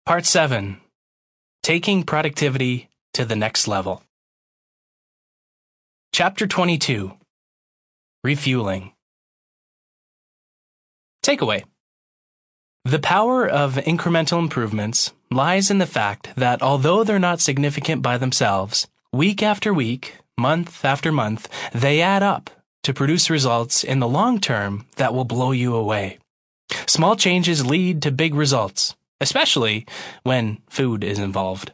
Part 7. Taking Productivity to the Next Level. Chapter 22. Refueling. Takeaway. The power of incremental improvements lies in the fact that although they're not significant by themselves, week after week, month after month, they add up to produce results in the long term that will blow you away. Small changes lead to big results, especially when food is involved.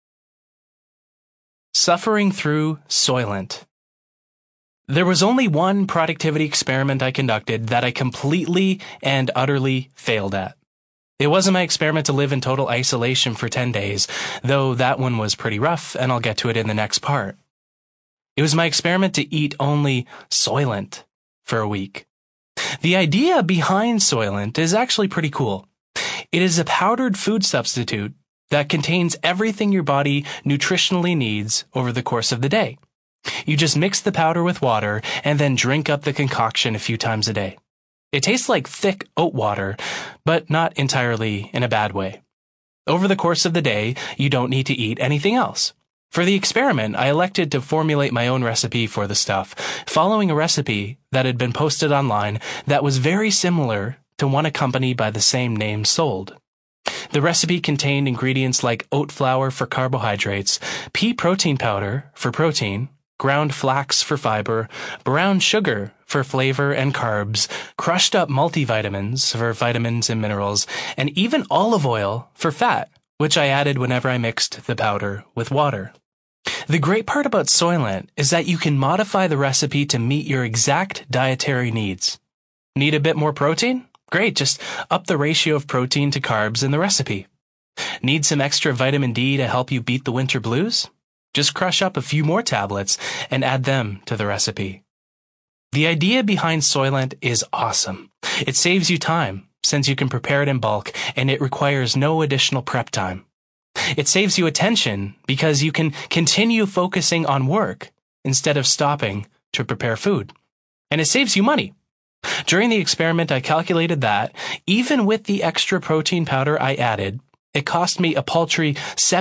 Suffering through Soylent. There was only one productivity experiment I conducted that I completely and utterly failed at. It wasn't my experiment to live in total isolation for 10 days, though that one was pretty rough, and I'll get to it in the next part. It was my experiment to eat only Soylent for a week. The idea behind Soylent is actually pretty cool. It is a powdered food substitute that contains everything your body nutritionally needs over the course of the day. You just mix the powder with water and then drink up the concoction a few times a day. It tastes like thick oat water, but not entirely in a bad way. Over the course of the day, you don't need to eat anything else. For the experiment, I elected to formulate my own recipe for the stuff, following a recipe that had been posted online that was very similar to one a company by the same name sold. The recipe contained ingredients like oat flour for carbohydrates, pea protein powder for protein, ground flax for fiber, brown sugar for flavor and carbs, crushed up multivitamins for vitamins and minerals, and even olive oil for fat, which I added whenever I mixed the powder with water. The great part about Soylent is that you can modify the recipe to meet your exact dietary needs. Need a bit more protein? Great, just up the ratio of protein to carbs in the recipe. Need some extra vitamin D to help you beat the winter blues? Just crush up a few more tablets and add them to the recipe. The idea behind Soylent is awesome. It saves you time, since you can prepare it in bulk, and it requires no additional prep time. It saves you attention because you can continue focusing on work instead of stopping to prepare food. And it saves you money. During the experiment, I calculated that, even with the extra protein powder I added, it cost me a paltry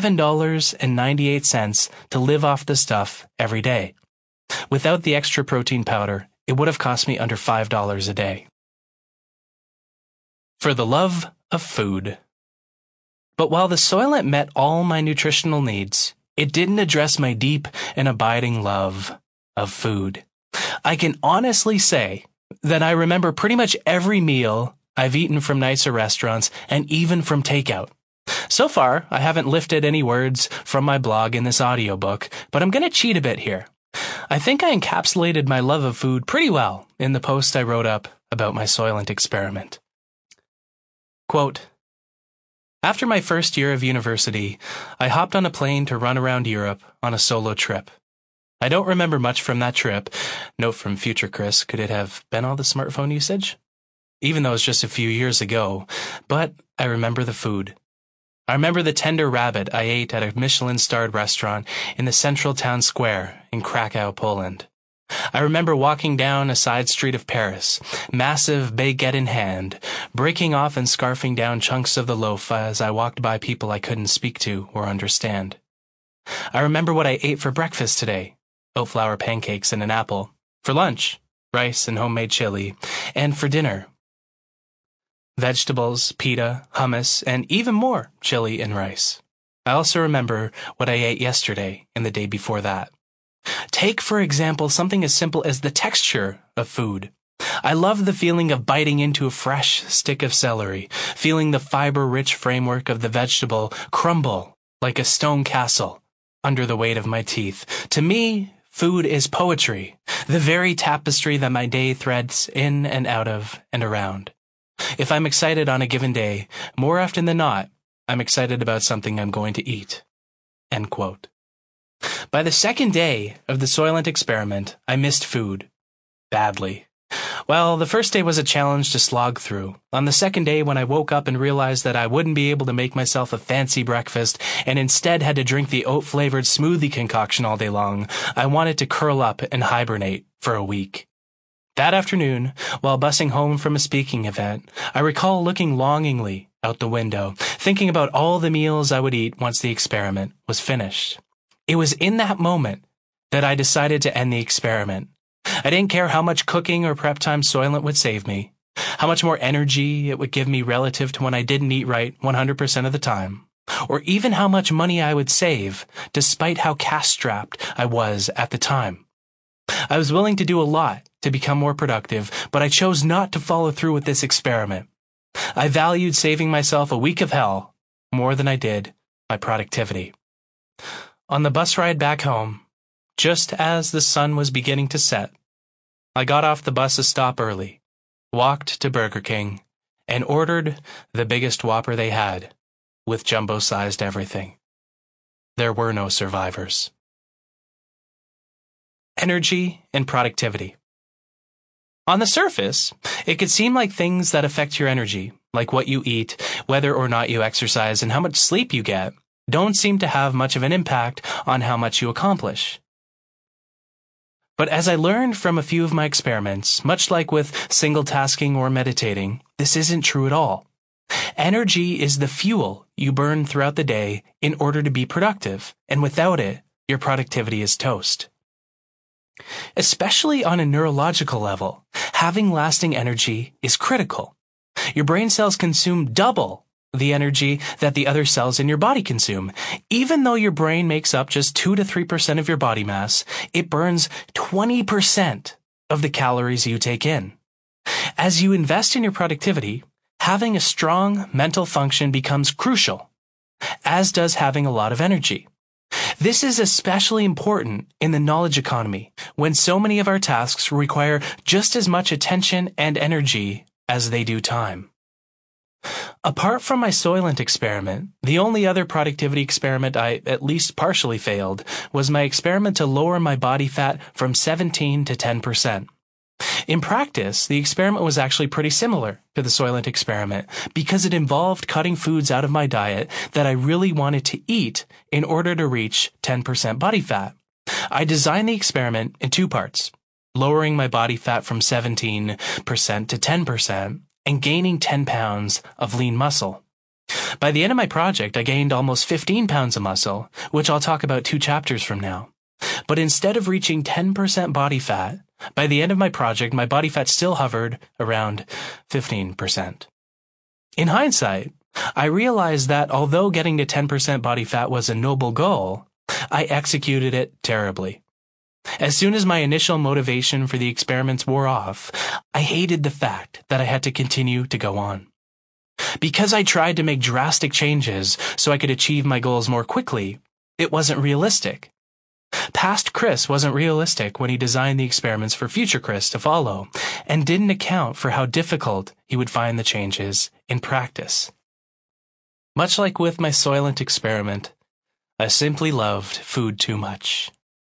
$7.98 to live off the stuff every day. Without the extra protein powder, it would have cost me under $5 a day. For the love of food. But while the Soylent met all my nutritional needs, it didn't address my deep and abiding love of food. I can honestly say that I remember pretty much every meal I've eaten from nicer restaurants and even from takeout. So far, I haven't lifted any words from my blog in this audiobook, but I'm going to cheat a bit here. I think I encapsulated my love of food pretty well in the post I wrote up about my Soylent experiment. Quote, after my first year of university, I hopped on a plane to run around Europe on a solo trip. I don't remember much from that trip. Note from future Chris, could it have been all the smartphone usage? Even though it's just a few years ago, but I remember the food. I remember the tender rabbit I ate at a Michelin-starred restaurant in the central town square in Krakow, Poland. I remember walking down a side street of Paris, massive baguette in hand, breaking off and scarfing down chunks of the loaf as I walked by people I couldn't speak to or understand. I remember what I ate for breakfast today, oat flour pancakes and an apple. For lunch, rice and homemade chili. And for dinner, vegetables, pita, hummus, and even more chili and rice. I also remember what I ate yesterday and the day before that. Take, for example, something as simple as the texture of food. I love the feeling of biting into a fresh stick of celery, feeling the fiber-rich framework of the vegetable crumble like a stone castle under the weight of my teeth. To me, food is poetry, the very tapestry that my day threads in and out of and around. If I'm excited on a given day, more often than not, I'm excited about something I'm going to eat. End quote. By the second day of the Soylent experiment, I missed food. Badly. Well, the first day was a challenge to slog through. On the second day, when I woke up and realized that I wouldn't be able to make myself a fancy breakfast and instead had to drink the oat-flavored smoothie concoction all day long, I wanted to curl up and hibernate for a week. That afternoon, while busing home from a speaking event, I recall looking longingly out the window, thinking about all the meals I would eat once the experiment was finished. It was in that moment that I decided to end the experiment. I didn't care how much cooking or prep time Soylent would save me, how much more energy it would give me relative to when I didn't eat right 100% of the time, or even how much money I would save despite how cash-strapped I was at the time. I was willing to do a lot to become more productive, but I chose not to follow through with this experiment. I valued saving myself a week of hell more than I did my productivity. On the bus ride back home, just as the sun was beginning to set, I got off the bus a stop early, walked to Burger King, and ordered the biggest Whopper they had, with jumbo-sized everything. There were no survivors. Energy and productivity. On the surface, it could seem like things that affect your energy, like what you eat, whether or not you exercise, and how much sleep you get, don't seem to have much of an impact on how much you accomplish. But as I learned from a few of my experiments, much like with single tasking or meditating, this isn't true at all. Energy is the fuel you burn throughout the day in order to be productive, and without it, your productivity is toast. Especially on a neurological level, having lasting energy is critical. Your brain cells consume double the energy that the other cells in your body consume. Even though your brain makes up just 2 to 3% of your body mass, it burns 20% of the calories you take in. As you invest in your productivity, having a strong mental function becomes crucial, as does having a lot of energy. This is especially important in the knowledge economy, when so many of our tasks require just as much attention and energy as they do time. Apart from my Soylent experiment, the only other productivity experiment I at least partially failed was my experiment to lower my body fat from 17 to 10%. In practice, the experiment was actually pretty similar to the Soylent experiment because it involved cutting foods out of my diet that I really wanted to eat in order to reach 10% body fat. I designed the experiment in 2 parts, lowering my body fat from 17% to 10% and gaining 10 pounds of lean muscle. By the end of my project, I gained almost 15 pounds of muscle, which I'll talk about 2 chapters from now. But instead of reaching 10% body fat, by the end of my project, my body fat still hovered around 15%. In hindsight, I realized that although getting to 10% body fat was a noble goal, I executed it terribly. As soon as my initial motivation for the experiments wore off, I hated the fact that I had to continue to go on. Because I tried to make drastic changes so I could achieve my goals more quickly, it wasn't realistic. Past Chris wasn't realistic when he designed the experiments for future Chris to follow, and didn't account for how difficult he would find the changes in practice. Much like with my Soylent experiment, I simply loved food too much.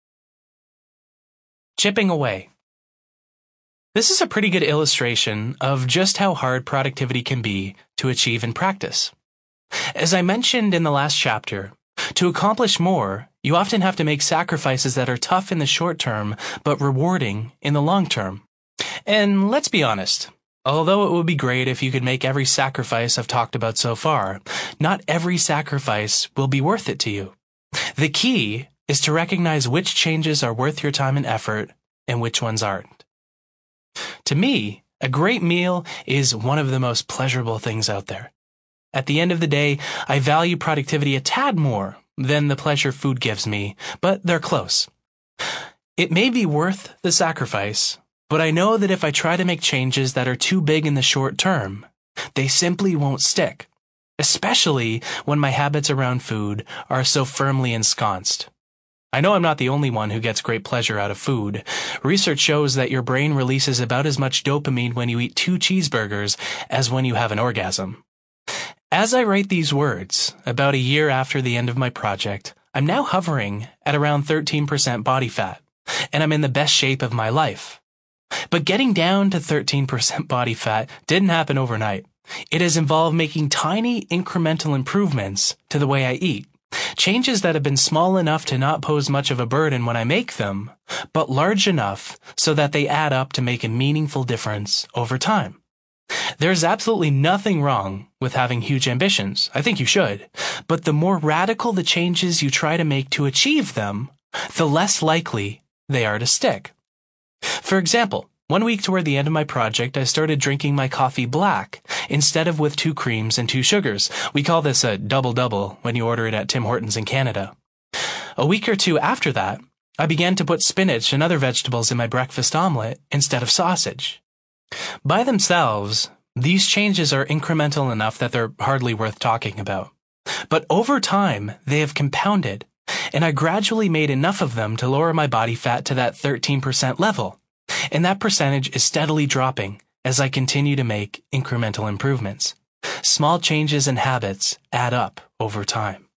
Chipping away. This is a pretty good illustration of just how hard productivity can be to achieve in practice. As I mentioned in the last chapter, to accomplish more, you often have to make sacrifices that are tough in the short term, but rewarding in the long term. And let's be honest, although it would be great if you could make every sacrifice I've talked about so far, not every sacrifice will be worth it to you. The key is to recognize which changes are worth your time and effort and which ones aren't. To me, a great meal is one of the most pleasurable things out there. At the end of the day, I value productivity a tad more than the pleasure food gives me, but they're close. It may be worth the sacrifice, but I know that if I try to make changes that are too big in the short term, they simply won't stick, especially when my habits around food are so firmly ensconced. I know I'm not the only one who gets great pleasure out of food. Research shows that your brain releases about as much dopamine when you eat 2 cheeseburgers as when you have an orgasm. As I write these words, about a year after the end of my project, I'm now hovering at around 13% body fat, and I'm in the best shape of my life. But getting down to 13% body fat didn't happen overnight. It has involved making tiny incremental improvements to the way I eat. Changes that have been small enough to not pose much of a burden when I make them, but large enough so that they add up to make a meaningful difference over time. There's absolutely nothing wrong with having huge ambitions. I think you should. But the more radical the changes you try to make to achieve them, the less likely they are to stick. For example, 1 week toward the end of my project, I started drinking my coffee black instead of with 2 creams and 2 sugars. We call this a double-double when you order it at Tim Hortons in Canada. A week or 2 after that, I began to put spinach and other vegetables in my breakfast omelet instead of sausage. By themselves, these changes are incremental enough that they're hardly worth talking about. But over time, they have compounded, and I gradually made enough of them to lower my body fat to that 13% level. And that percentage is steadily dropping as I continue to make incremental improvements. Small changes in habits add up over time.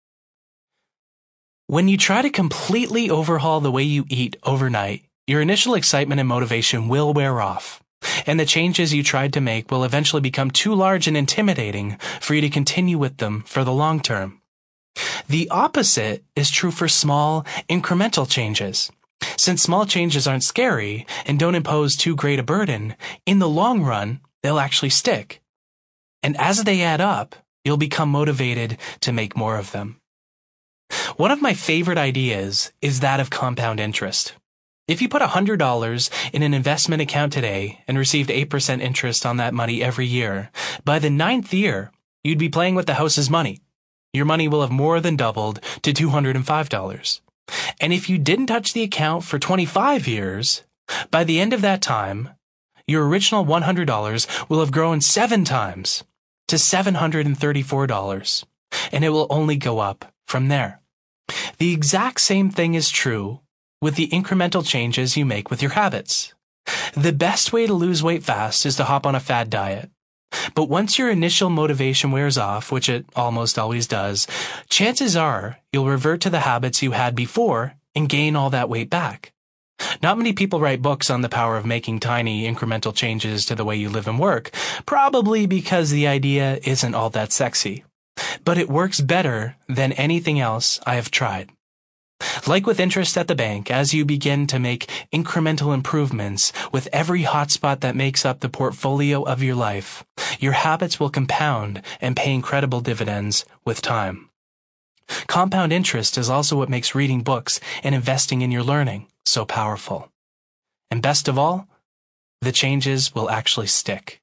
When you try to completely overhaul the way you eat overnight, your initial excitement and motivation will wear off, and the changes you tried to make will eventually become too large and intimidating for you to continue with them for the long term. The opposite is true for small, incremental changes. Since small changes aren't scary and don't impose too great a burden, in the long run, they'll actually stick. And as they add up, you'll become motivated to make more of them. One of my favorite ideas is that of compound interest. If you put $100 in an investment account today and received 8% interest on that money every year, by the 9th year, you'd be playing with the house's money. Your money will have more than doubled to $205. And if you didn't touch the account for 25 years, by the end of that time, your original $100 will have grown 7 times to $734, and it will only go up from there. The exact same thing is true with the incremental changes you make with your habits. The best way to lose weight fast is to hop on a fad diet. But once your initial motivation wears off, which it almost always does, chances are you'll revert to the habits you had before and gain all that weight back. Not many people write books on the power of making tiny incremental changes to the way you live and work, probably because the idea isn't all that sexy. But it works better than anything else I have tried. Like with interest at the bank, as you begin to make incremental improvements with every hotspot that makes up the portfolio of your life, your habits will compound and pay incredible dividends with time. Compound interest is also what makes reading books and investing in your learning so powerful. And best of all, the changes will actually stick.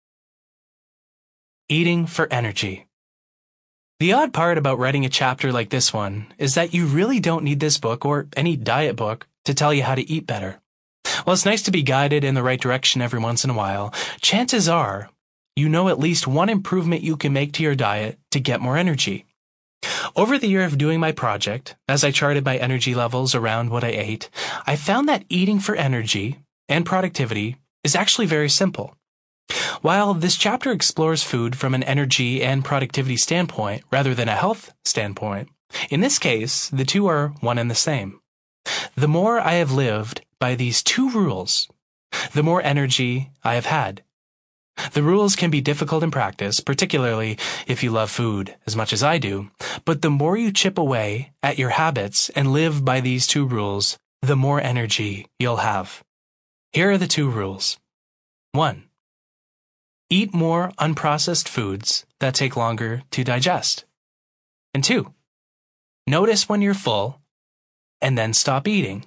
Eating for energy. The odd part about writing a chapter like this one is that you really don't need this book or any diet book to tell you how to eat better. While it's nice to be guided in the right direction every once in a while, chances are you know at least one improvement you can make to your diet to get more energy. Over the year of doing my project, as I charted my energy levels around what I ate, I found that eating for energy and productivity is actually very simple. While this chapter explores food from an energy and productivity standpoint rather than a health standpoint, in this case, the two are one and the same. The more I have lived by these 2 rules, the more energy I have had. The rules can be difficult in practice, particularly if you love food as much as I do, but the more you chip away at your habits and live by these 2 rules, the more energy you'll have. Here are the 2 rules. 1. Eat more unprocessed foods that take longer to digest. And 2. Notice when you're full and then stop eating.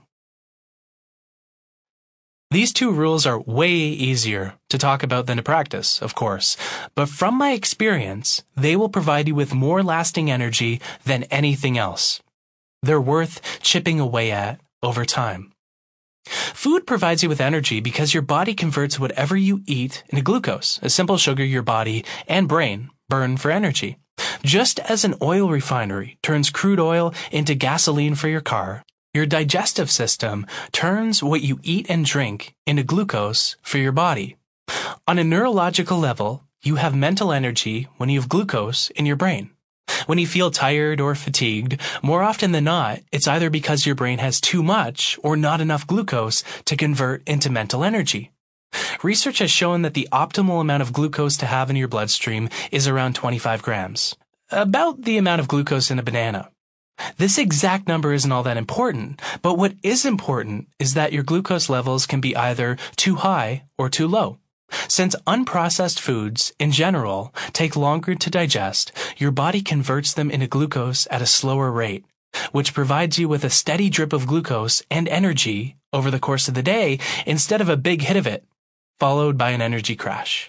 These 2 rules are way easier to talk about than to practice, of course, but from my experience, they will provide you with more lasting energy than anything else. They're worth chipping away at over time. Food provides you with energy because your body converts whatever you eat into glucose, a simple sugar your body and brain burn for energy. Just as an oil refinery turns crude oil into gasoline for your car, your digestive system turns what you eat and drink into glucose for your body. On a neurological level, you have mental energy when you have glucose in your brain. When you feel tired or fatigued, more often than not, it's either because your brain has too much or not enough glucose to convert into mental energy. Research has shown that the optimal amount of glucose to have in your bloodstream is around 25 grams, about the amount of glucose in a banana. This exact number isn't all that important, but what is important is that your glucose levels can be either too high or too low. Since unprocessed foods, in general, take longer to digest, your body converts them into glucose at a slower rate, which provides you with a steady drip of glucose and energy over the course of the day instead of a big hit of it, followed by an energy crash.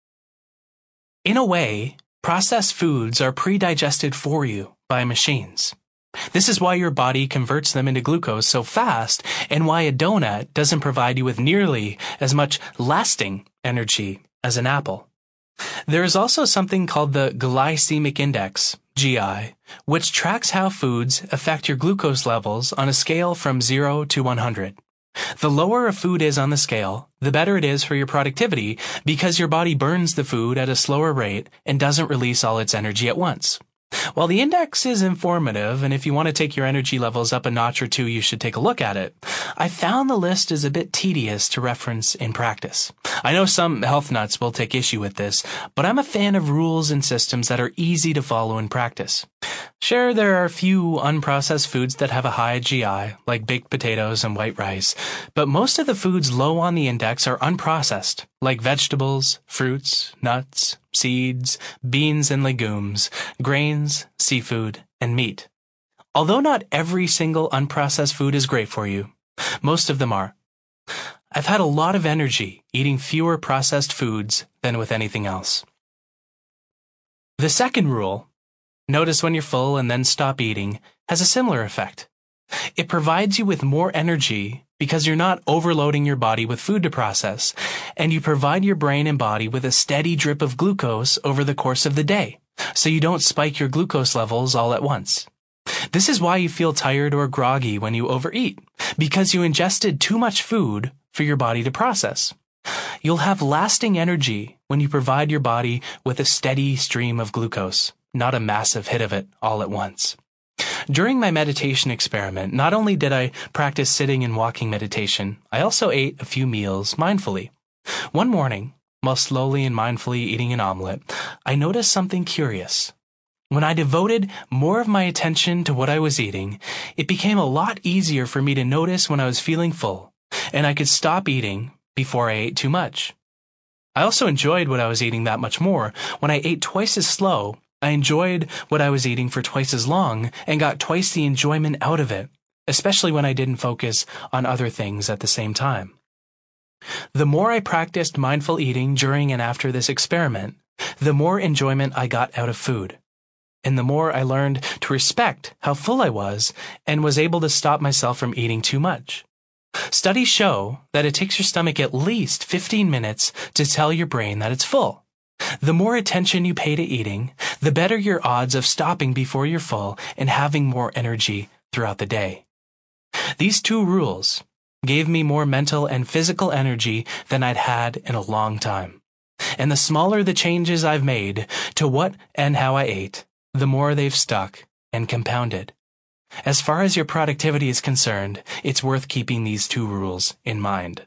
In a way, processed foods are pre-digested for you by machines. This is why your body converts them into glucose so fast, and why a donut doesn't provide you with nearly as much lasting energy as an apple. There is also something called the glycemic index, GI, which tracks how foods affect your glucose levels on a scale from 0 to 100. The lower a food is on the scale, the better it is for your productivity because your body burns the food at a slower rate and doesn't release all its energy at once. While the index is informative, and if you want to take your energy levels up a notch or two, you should take a look at it, I found the list is a bit tedious to reference in practice. I know some health nuts will take issue with this, but I'm a fan of rules and systems that are easy to follow in practice. Sure, there are a few unprocessed foods that have a high GI, like baked potatoes and white rice, but most of the foods low on the index are unprocessed, like vegetables, fruits, nuts, seeds, beans and legumes, grains, seafood, and meat. Although not every single unprocessed food is great for you, most of them are. I've had a lot of energy eating fewer processed foods than with anything else. The second rule, notice when you're full and then stop eating, has a similar effect. It provides you with more energy because you're not overloading your body with food to process, and you provide your brain and body with a steady drip of glucose over the course of the day, so you don't spike your glucose levels all at once. This is why you feel tired or groggy when you overeat, because you ingested too much food for your body to process. You'll have lasting energy when you provide your body with a steady stream of glucose, not a massive hit of it all at once. During my meditation experiment, not only did I practice sitting and walking meditation, I also ate a few meals mindfully. One morning, while slowly and mindfully eating an omelet, I noticed something curious. When I devoted more of my attention to what I was eating, it became a lot easier for me to notice when I was feeling full, and I could stop eating before I ate too much. I also enjoyed what I was eating that much more. When I ate twice as slow, I enjoyed what I was eating for twice as long and got twice the enjoyment out of it, especially when I didn't focus on other things at the same time. The more I practiced mindful eating during and after this experiment, the more enjoyment I got out of food, and the more I learned to respect how full I was and was able to stop myself from eating too much. Studies show that it takes your stomach at least 15 minutes to tell your brain that it's full. The more attention you pay to eating, the better your odds of stopping before you're full and having more energy throughout the day. These two rules gave me more mental and physical energy than I'd had in a long time. And the smaller the changes I've made to what and how I ate, the more they've stuck and compounded. As far as your productivity is concerned, it's worth keeping these two rules in mind.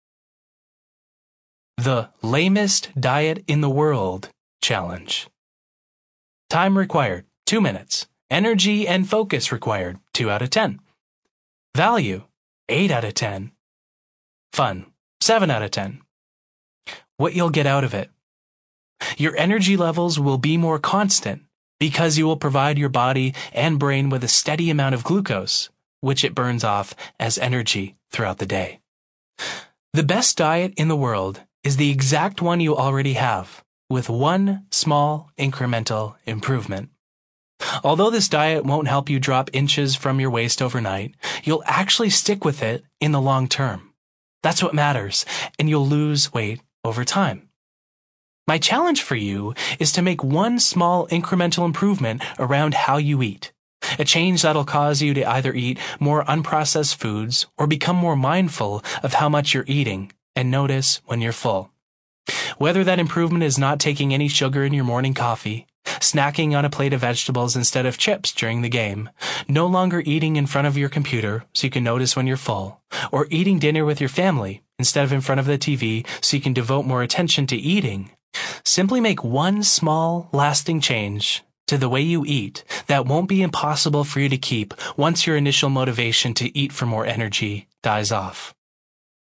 The lamest diet in the world challenge. Time required, 2 minutes. Energy and focus required, 2 out of 10. Value, 8 out of 10. Fun, 7 out of 10. What you'll get out of it. Your energy levels will be more constant because you will provide your body and brain with a steady amount of glucose, which it burns off as energy throughout the day. The best diet in the world is the exact one you already have, with one small incremental improvement. Although this diet won't help you drop inches from your waist overnight, you'll actually stick with it in the long term. That's what matters, and you'll lose weight over time. My challenge for you is to make one small incremental improvement around how you eat. A change that'll cause you to either eat more unprocessed foods or become more mindful of how much you're eating and notice when you're full. Whether that improvement is not taking any sugar in your morning coffee, snacking on a plate of vegetables instead of chips during the game, no longer eating in front of your computer so you can notice when you're full, or eating dinner with your family instead of in front of the TV so you can devote more attention to eating, simply make one small, lasting change to the way you eat that won't be impossible for you to keep once your initial motivation to eat for more energy dies off.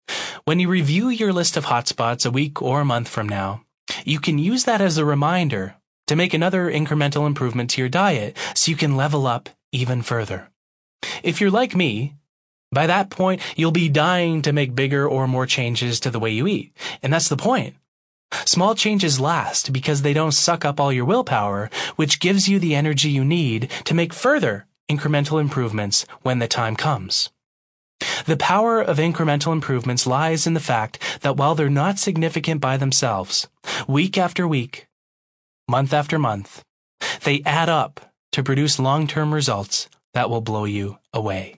When you review your list of hotspots a week or a month from now, you can use that as a reminder to make another incremental improvement to your diet so you can level up even further. If you're like me, by that point, you'll be dying to make bigger or more changes to the way you eat. And that's the point. Small changes last because they don't suck up all your willpower, which gives you the energy you need to make further incremental improvements when the time comes. The power of incremental improvements lies in the fact that while they're not significant by themselves, week after week, month after month, they add up to produce long-term results that will blow you away.